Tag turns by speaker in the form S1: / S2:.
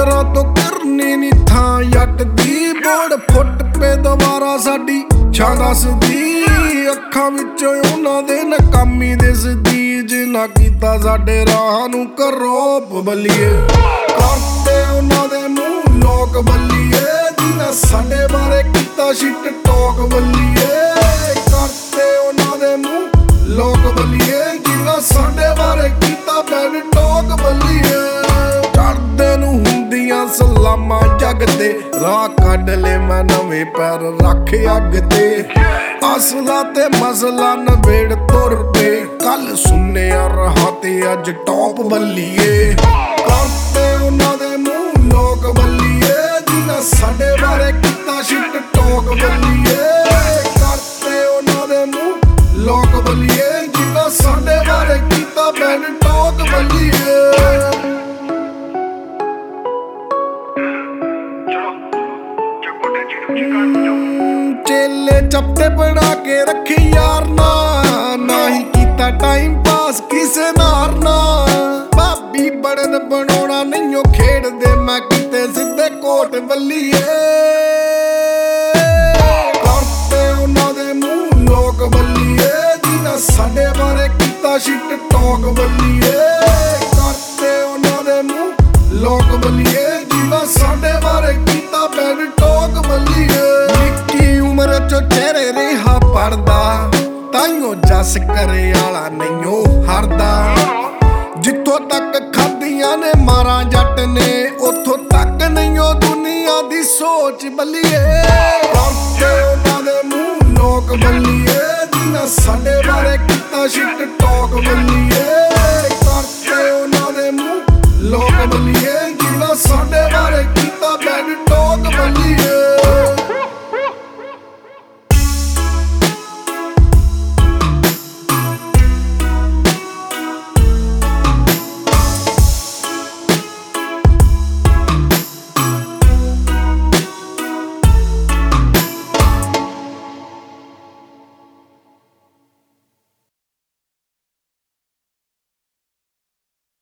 S1: ਪੱਥਰਾਂ ਤੋਂ ਕਰਨੀ ਨੀ ਥਾਂ ਜੱਟ ਦੀ ਬੋੜ ਫੁੱਟ ਪੇ ਦੁਬਾਰਾ ਸਾਡੀ ਛਾਂ ਦੱਸਦੀ ਅੱਖਾਂ ਵਿੱਚੋਂ ਉਹਨਾਂ ਦੇ ਨਕਾਮੀ ਦਿਸਦੀ ਜਿਨ੍ਹਾਂ ਕੀਤਾ ਸਾਡੇ ਰਾਹ ਨੂੰ ਕਰੋ ਬੱਲੀਏ ਕਰਦੇ ਉਹਨਾਂ ਦੇ ਮੂੰਹ ਲੋਕ ਬੱਲੀਏ ਜਿਨ੍ਹਾਂ ਸਾਡੇ ਬਾਰੇ ਕੀਤਾ ਸ਼ਿਟ ਟੋਕ ਬੱਲੀਏ ਕਰਦੇ ਉਹਨਾਂ ਦੇ ਮੂੰਹ ਲੋਕ ਬੱਲੀਏ ਜਿਨ੍ਹਾਂ ਸਾਡੇ ਬਾਰੇ ਕੀਤਾ ਬੈਡ ਟੋਕ ਬੱਲੀਏ ਚੜ੍ਹਦੇ ਨੂੰ ਹੁੰਦੀਆਂ ਸਲਾਮਾਂ ਜੱਗ ਤੇ ਰਾਹ ਕੱਢ ਲੈ ਮੈਂ ਨਵੇਂ ਪੈਰ ਰੱਖ ਅੱਗ ਤੇ ਅਸਲਾ ਤੇ ਮਸਲਾ ਨਵੇੜ ਤੁਰ ਪੇ ਕੱਲ ਸੁਣਿਆ ਰਹਾ ਤੇ ਅੱਜ ਟੌਪ ਬੱਲੀਏ ਕਰਦੇ ਉਹਨਾਂ ਦੇ ਮੂੰਹ ਲੋਕ ਬੱਲੀਏ ਜਿਨ੍ਹਾਂ ਸਾਡੇ ਬਾਰੇ ਕੀਤਾ ਸ਼ਿਟ ਟੋਕ ਬੱਲੀਏ ਕਰਦੇ ਉਹਨਾਂ ਦੇ ਮੂੰਹ ਲੋਕ ਬੱਲੀਏ ਜਿਨ੍ਹਾਂ ਸਾਡੇ ਬਾਰੇ ਕੀਤਾ ਬੈਡ ਟੋਕ ਬੱਲੀਏ ਚੇਲੇ ਚੱਪੇ ਬਣਾ ਕੇ ਰੱਖੀ ਯਾਰ ਨਾ ਹੀ ਕੀਤਾ ਟਾਈਮ ਪਾਸ ਕਿਸੇ ਨਾਰ ਨਾ ਭਾਬੀ ਬੜਨ ਬਣਾਉਣਾ ਨਹੀਂਓ ਖੇਡਦੇ ਮੈਂ ਕਿਤੇ ਸਿੱਧੇ ਕੋਟ ਬੱਲੀਏ ਕਰਦੇ ਉਹਨਾਂ ਦੇ ਮੂੰਹ ਲੋਕ ਬੱਲੀਏ ਜਿਨ੍ਹਾਂ ਸਾਡੇ ਬਾਰੇ ਕੀਤਾ ਸ਼ਿਟ ਟੋਕ ਬੱਲੀਏ ਕਰਦੇ ਉਹਨਾਂ ਦੇ ਮੂੰਹ ਲੋਕ ਬੱਲੀਏ ਜਿਨ੍ਹਾਂ ਸਾਡੇ ਬਾਰੇ ਕੀਤਾ ਬੈਡ ਟੋਕ ਬੱਲੀਏ ਚਿਹਰੇ ਰਿਹਾ ਪੜਦਾ ਤਾਈਓ ਜਸ ਕਰੇ ਵਾਲਾ ਨਹੀਂਓ ਹਰਦਾ ਜਿੱਥੋਂ ਤੱਕ ਖਾਧੀਆਂ ਨੇ ਮਾਰਾਂ ਜੱਟ ਨੇ ਉੱਥੋਂ ਤੱਕ ਨਹੀਂਓ ਦੁਨੀਆ ਦੀ ਸੋਚ ਬੱਲੀਏ ਕਰਦੇ ਉਹਨਾਂ ਦੇ ਮੂੰਹ ਲੋਕ ਬੱਲੀਏ ਜਿਨ੍ਹਾਂ ਸਾਡੇ ਬਾਰੇ ਕੀਤਾ ਸ਼ਿਟ ਟੋਕ ਬੱਲੀਏ